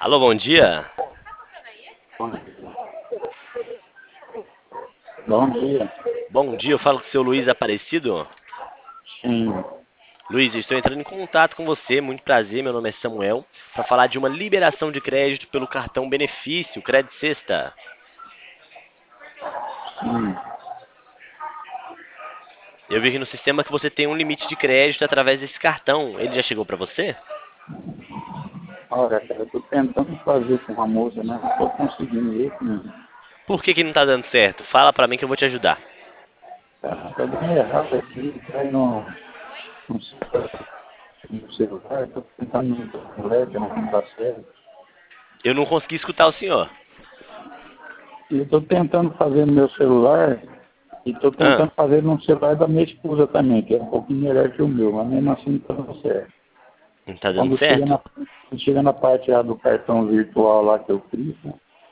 Alô, bom dia. Bom dia. Bom dia, eu falo com o seu Luiz Aparecido. Sim. Luiz, eu estou entrando em contato com você, muito prazer, meu nome é Samuel, para falar de uma liberação de crédito pelo cartão benefício, Crédito Sexta. Sim. Eu vi aqui no sistema que você tem um limite de crédito através desse cartão. Ele já chegou para você? Olha, cara, eu tô tentando fazer com a moça, mas não tô conseguindo isso, né? Por que não tá dando certo? Fala para mim que eu vou te ajudar. Tá dando errado aqui, cai no celular, tô tentando no tablet, não tá certo. Eu não consegui escutar o senhor. E eu tô tentando fazer no meu celular, e tô Ah, tentando fazer no celular da minha esposa também, que é um pouquinho melhor que o meu, mas mesmo assim não tá dando certo. não tá dando Quando certo? chega na parte lá do cartão virtual lá que eu clico,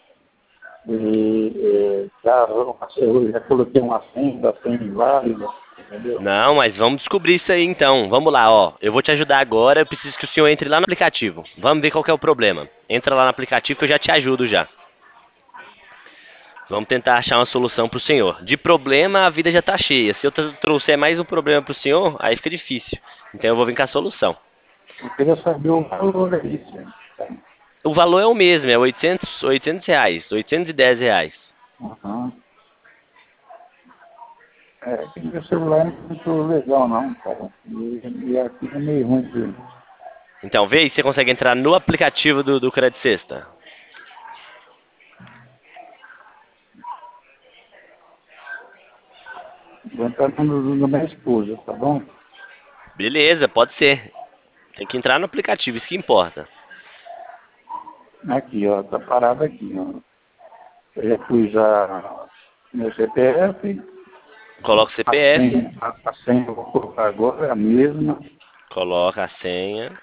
já coloquei uma senha, da senha inválida, entendeu? Não, mas vamos descobrir isso aí então. Vamos lá, ó. Eu vou te ajudar agora. Eu preciso que o senhor entre lá no aplicativo. Vamos ver qual que é o problema. Entra lá no aplicativo que eu já te ajudo já. Vamos tentar achar uma solução pro senhor. De problema, a vida já tá cheia. Se eu trouxer mais um problema pro senhor, aí fica difícil. Então eu vou vir com a solução. Eu queria saber o valor aí, senhor. O valor é o mesmo, é oitocentos reais, R$ 810. Aham. É, que meu celular não é muito legal não, cara. E aqui é meio ruim de... Então vê aí se você consegue entrar no aplicativo do Crédito Sexta. Vou entrar no minha esposa, tá bom? Beleza, pode ser. Tem que entrar no aplicativo, isso que importa. Aqui, ó, tá parado aqui, ó. Eu já pus meu CPF, Coloca o CPF, a senha eu vou colocar agora, é a mesma. coloca a senha.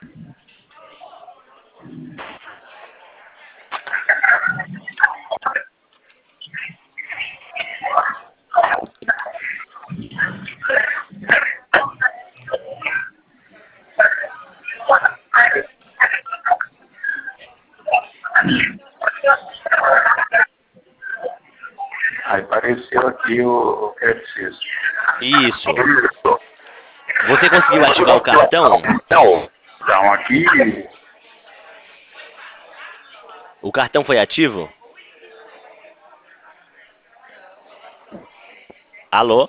Aí apareceu aqui o crédito Suisse. Isso. Você conseguiu ativar o cartão? Então, aqui, O cartão foi ativo? Alô?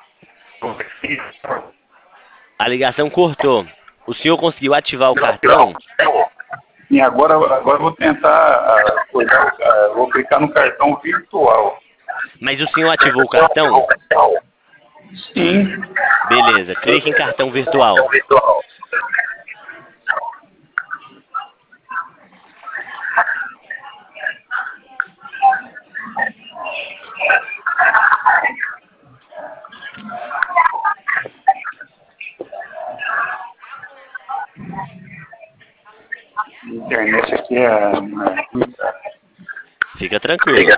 A ligação cortou. O senhor conseguiu ativar o cartão? e agora eu vou tentar, vou clicar no cartão virtual. Mas o senhor ativou o cartão? Sim. Beleza, clique em cartão virtual. A internet aqui Fica tranquilo.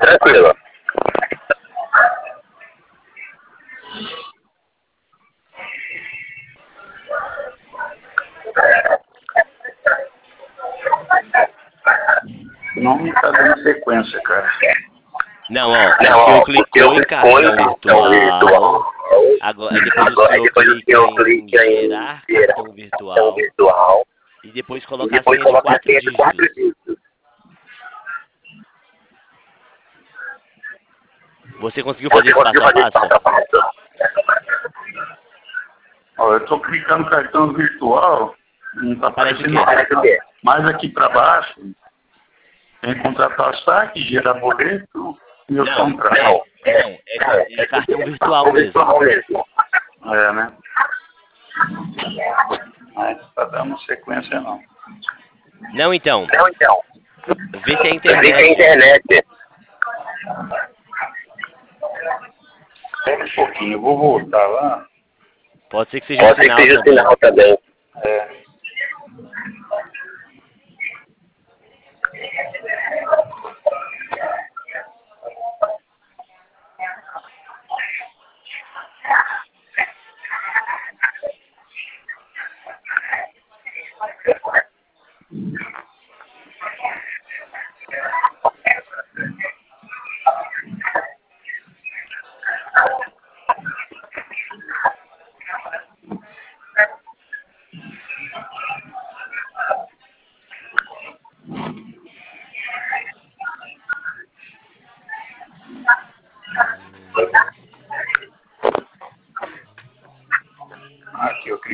não está dando sequência, cara. Não, ó, o senhor clicou em cartão virtual. Agora, aí depois o senhor clica em gerar cartão virtual. E depois coloca a senha de 4 dígitos. Você conseguiu fazer esse passo a passo? Ó, eu estou clicando no cartão virtual, não está Aparece o aparecendo quê? nada. Mais aqui para baixo, tem contratar saque, gerar boleto e meus Não, contratos. é cartão virtual mesmo. É, né? Mas não está dando sequência, não. Não, então, vê se é internet. Espera um pouquinho, eu vou voltar lá. Pode ser que seja o sinal também. É,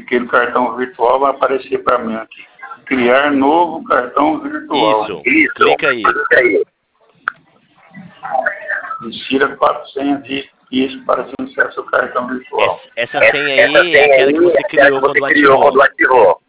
cliquei no cartão virtual, vai aparecer para mim aqui. Criar novo cartão virtual. Isso. Clica aí. Insira 4 senhas isso para iniciar seu cartão virtual. Essa senha aí é aquela que você criou quando ativou.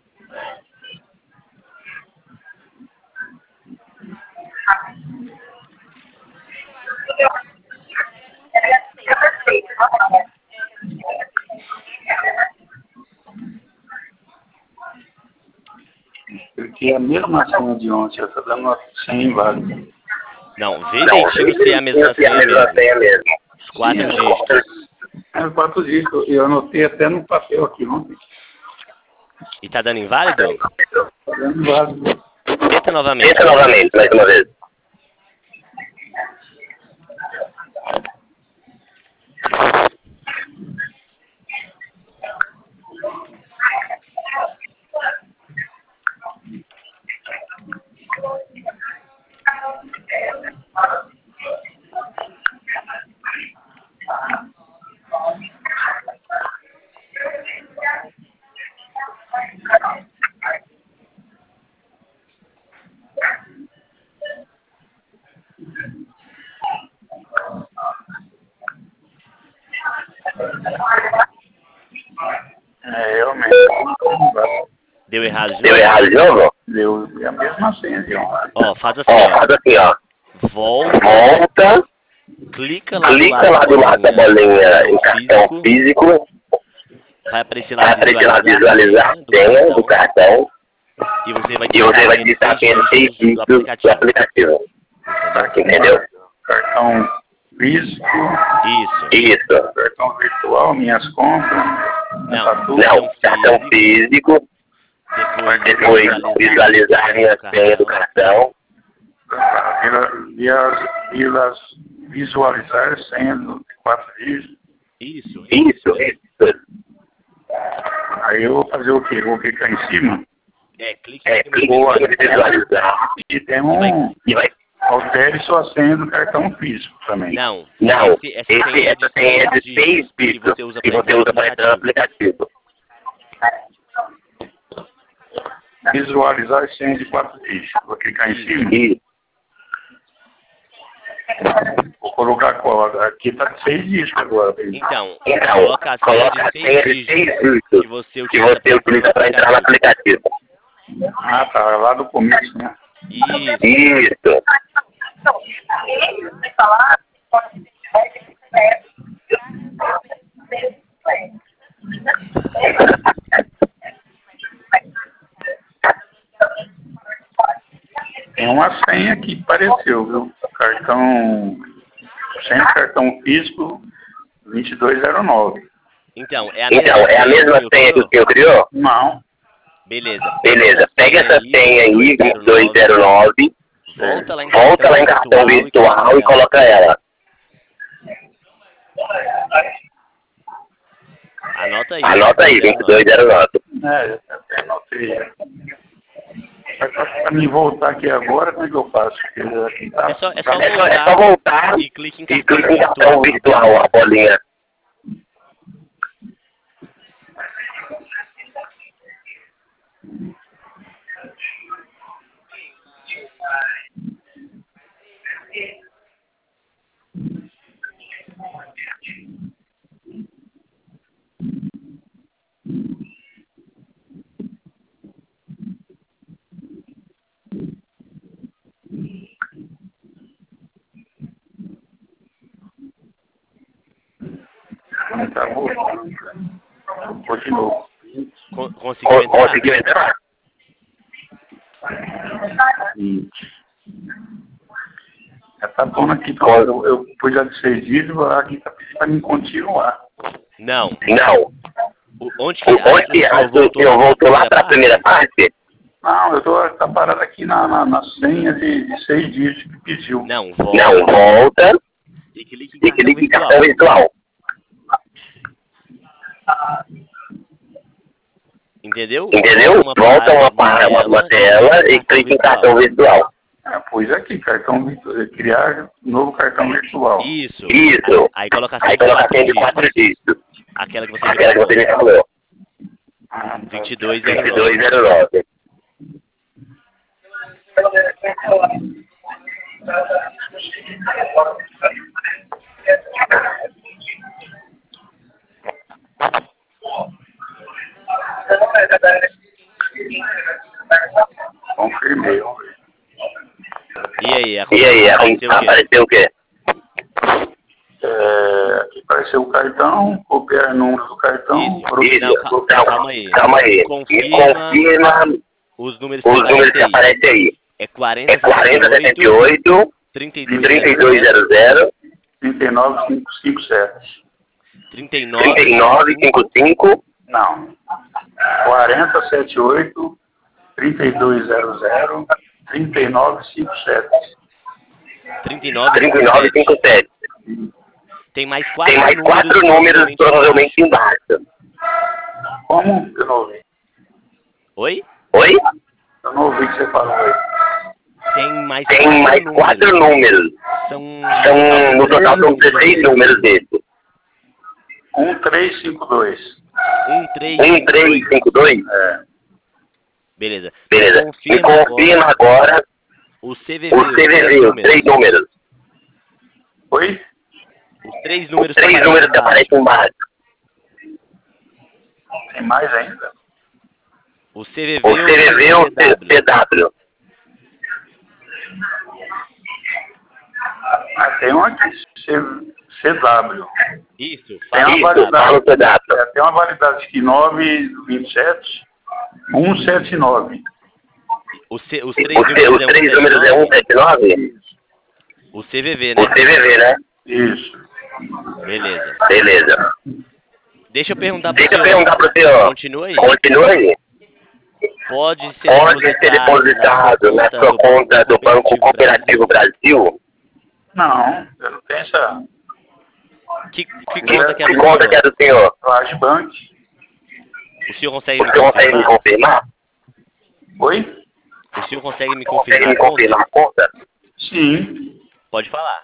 Porque é a mesma senha de ontem, já está dando uma senha inválida. Não, vê direitinho se é a mesma senha mesmo. Os 4 dígitos. É 4 dígitos, eu anotei até no papel aqui ontem. E tá dando inválido? Tá dando inválido. Tenta novamente. Mais uma vez. Realmente. Deu errado de Deu novo? errado de novo? Deu a mesma senha de ontem. Ó, faz assim, Faz assim, ó. Volta, clica lá do lado da bolinha em cartão físico. vai aparecer lá Visualizar a senha do cartão. e você vai digitar aqui no 6 dígitos do aplicativo. Entendeu? Cartão físico. Isso. Cartão virtual, minhas compras. Não, cartão físico. Depois visualizar a senha do cartão. Visualizar a senha de 4 dígitos. Isso. Aí eu vou fazer o quê? Vou clicar em cima. Clique em Visualizar. E tem altere sua senha do cartão físico também. Não. Essa senha é de 6 dígitos que você usa para entrar no aplicativo. Visualizar a senha de 4 dígitos. Vou clicar em cima. Vou colocar qual? Aqui está 6 dígitos agora. Então, coloca a senha de 6 dígitos que você utiliza para entrar no aplicativo. Ah, tá. Lá do começo, né? Isso. Tem uma senha que apareceu, viu? Senha de cartão físico 2209. Então, é a mesma senha que o senhor criou? Não. Beleza. Pega essa senha aí, 2209. Volta lá em cartão virtual e coloca ela. Anota aí, 2209. Eu até anotei. Para me voltar aqui agora, como é que eu faço? É só voltar e clique em cartão virtual, a bolinha. Tá voltando. Continuou. Conseguiu entrar? Já tá bom aqui. Eu pus já de 6 dígitos, aqui tá pedindo para me continuar. Não. Onde que o senhor voltou lá para a primeira parte? Não, tá parado aqui na senha de 6 dígitos que pediu. Não, volta e clique em cartão virtual. Entendeu? Volta uma tela e clique em cartão virtual. Pus aqui, criar novo cartão virtual. Isso. Aí coloca a senha de 4 dígitos. Aquela que você me falou. 2209. 2209. Confirmei. E aí, apareceu o quê? Aqui apareceu o cartão, copiar o número do cartão. Isso. Calma aí. Calma aí. Confirma os números que aparecem aí. É 4078 3200 39557. 3955. Não. 4078 3200 3957. 3957. Tem mais quatro números provavelmente embaixo. Como? Eu não ouvi. Oi? Eu não ouvi o que você falou aí. Tem mais quatro números. No total são 16 números desses. 1352. 1352? Beleza. Me confirma agora o CVV, os 3 números. Oi? Os 3 números que aparecem embaixo. Tem mais ainda? O CVV ou o CW. Tem um aqui, CW. Isso, fala o CW. Tem uma validade aqui, 927 179. Os 3 números é 179? O CVV, né? O CVV, né? Isso. Beleza. Deixa eu perguntar pro senhor. Continua aí. Pode ser depositado na sua conta do Banco Cooperativo Brasil? Não, eu não tenho essa. Que conta que é do senhor? Lagebank. O senhor consegue me confirmar? Oi? O senhor consegue me confirmar a conta? Sim. Pode falar.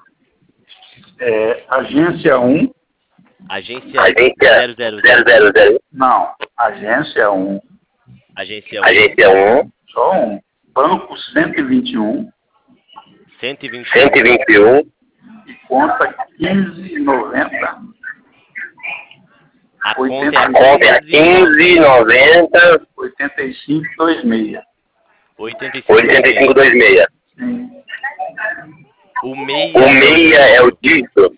Agência 1. Agência 000. Não, agência 1. Agência 1. Só um. Banco 121. 121. E conta 1590. A conta é 1590 8526. 8526. Sim. O meia é o dígito?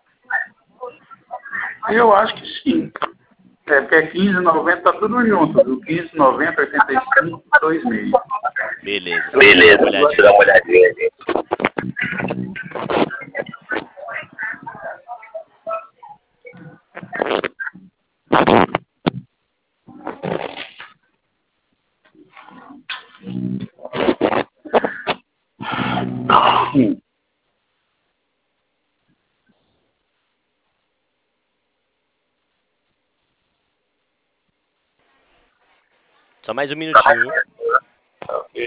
Eu acho que sim. Porque 1590 tá tudo junto, viu? 1590, 85, 26. Beleza. Deixa eu dar uma olhadinha ali. Só mais um minutinho. Ok.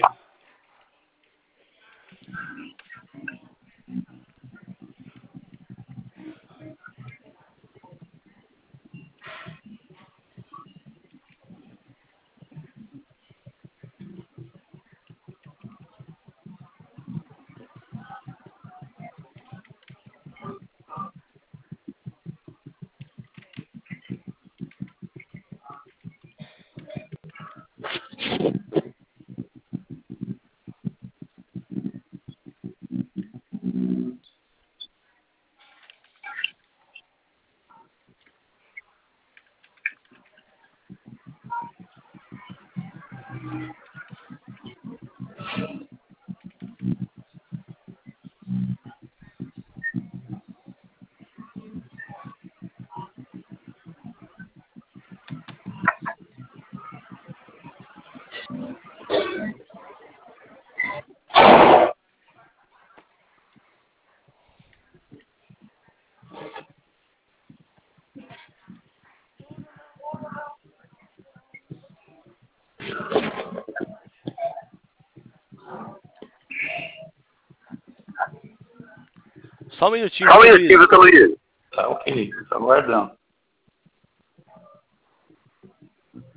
Só um minutinho, doutor Luiz. Tá ok, tá aguardando.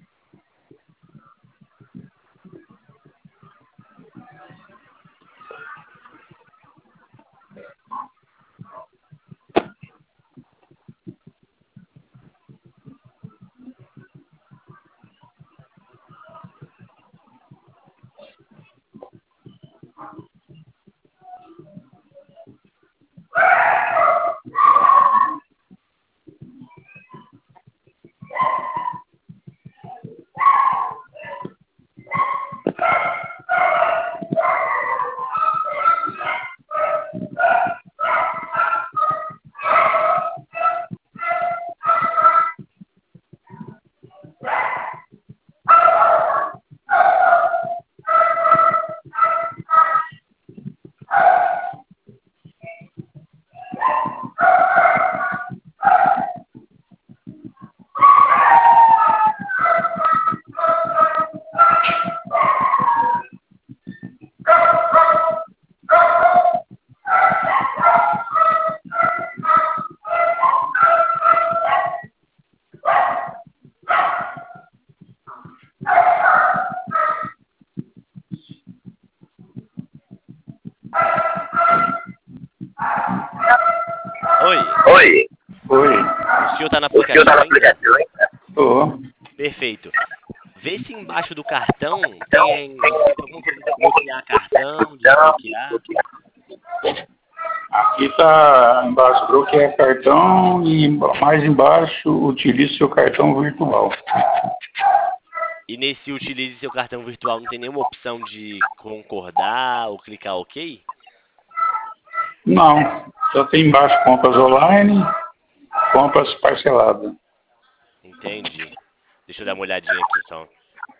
Oi. Oi. Oi. O senhor tá no O senhor aplicativo tá no ainda? aplicativo ainda? Tô. Perfeito. Vê se embaixo do cartão tem alguma coisa de bloquear cartão, desbloquear. Aqui tá embaixo, bloquear cartão e mais embaixo, utilize seu cartão virtual. E nesse utilize seu cartão virtual não tem nenhuma opção de concordar ou clicar OK? Não, só tem embaixo compras online, compras parceladas. Entendi. Deixa eu dar uma olhadinha aqui só.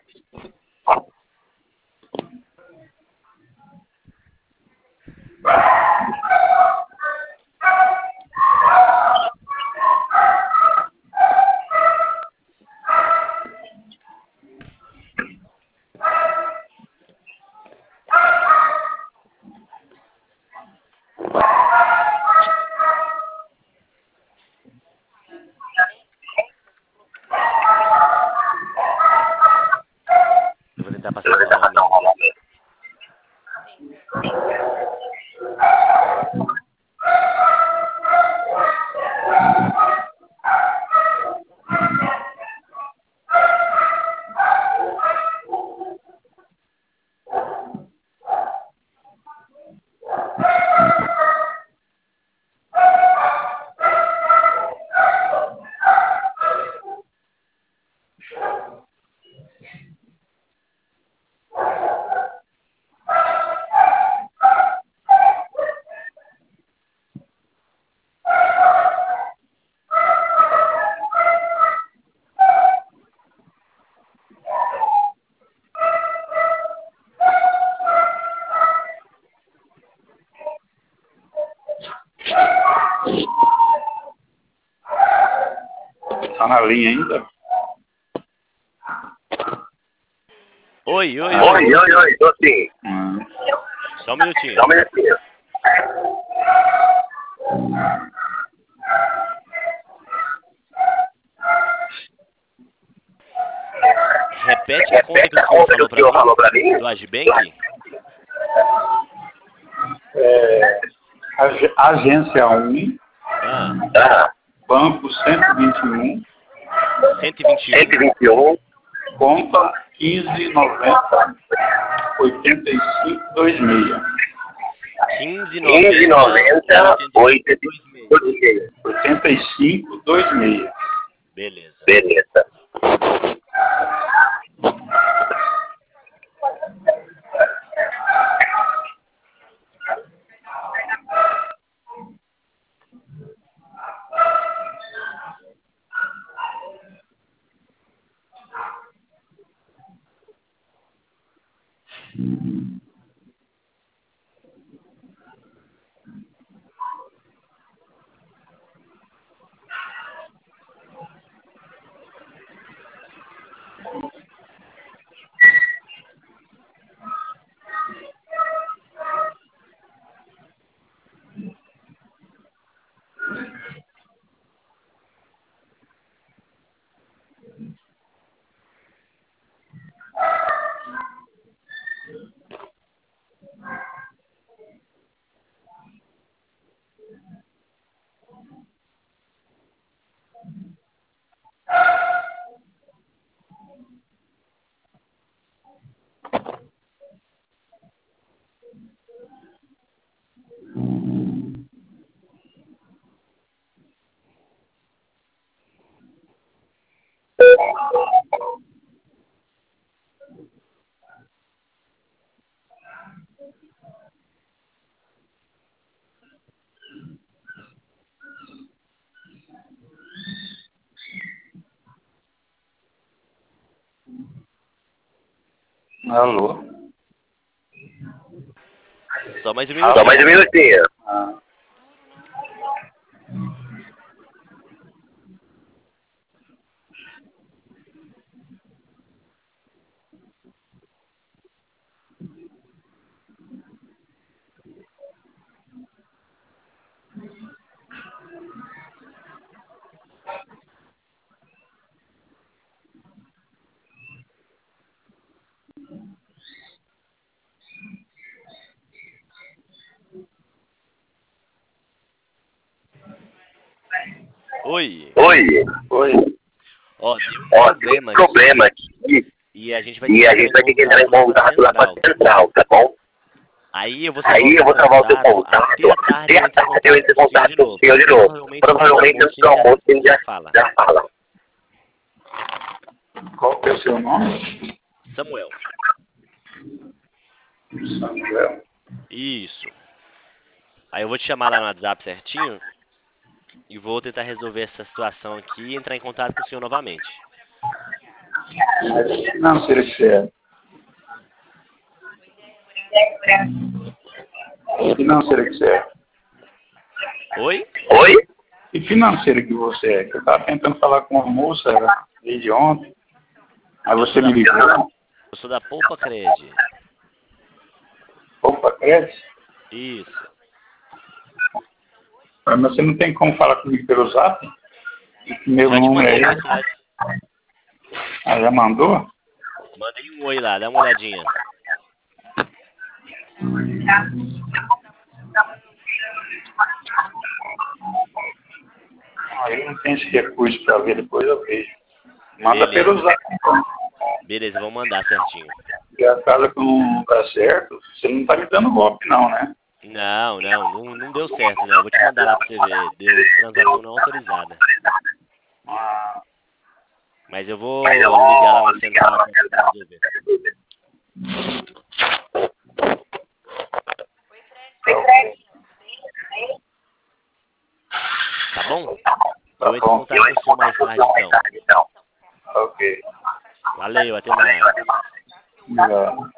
Eu vou tentar passar novamente. Tá na linha ainda? Oi, oi, Oi, oi. oi, oi, tô sim. Só um minutinho. Só um minutinho. Repete a conta que Repete o a senhor conta que o senhor falou falou pra pra mim, mim. do Agibank. Agência 1, Ah, Ah, banco 121, 121, 121, conta 1590 8526. 1590, 1590, 86. 86. 8526. Beleza. Beleza. Alô? Só mais um minutinho. Só mais um minutinho. Oi. Oi. Ó, deu um Ó, tem um problema aqui. e a gente vai E a gente vai ter que entrar em contato lá com a central, tá bom? Aí eu vou travar o seu contato. até a tarde Até a tarde eu entro em contato com o senhor de novo. Provavelmente antes do almoço a gente já fala. Qual que é o seu nome? Samuel. Samuel. Isso. Aí eu vou te chamar lá no WhatsApp certinho e vou tentar resolver essa situação aqui e entrar em contato com o senhor novamente. Mas que financeira que você é? Que financeira que você é? Oi? Que financeira que você é? Que eu estava tentando falar com uma moça desde ontem. Aí você me ligou. Eu sou da Poupa Cred. Opa, cresce? Isso. Mas você não tem como falar comigo pelo zap? Meu Já te número mandei é mensagem. esse. Ah, já mandou? Mandei um oi lá, dá uma olhadinha. Aí não tem esse recurso para ver, depois eu vejo. Manda Beleza. pelo zap, então. Beleza, vou mandar certinho. Porque a casa que não dá certo, você não tá me dando golpe não, né? Não deu certo, não. Vou te mandar lá pra você ver. Deu transação não autorizada. Ah, Mas eu vou ligar lá na central pra resolver. Tá bom? Eu entro em contato com o senhor mais tarde, então. Ok. Valeu, até mais. Obrigado.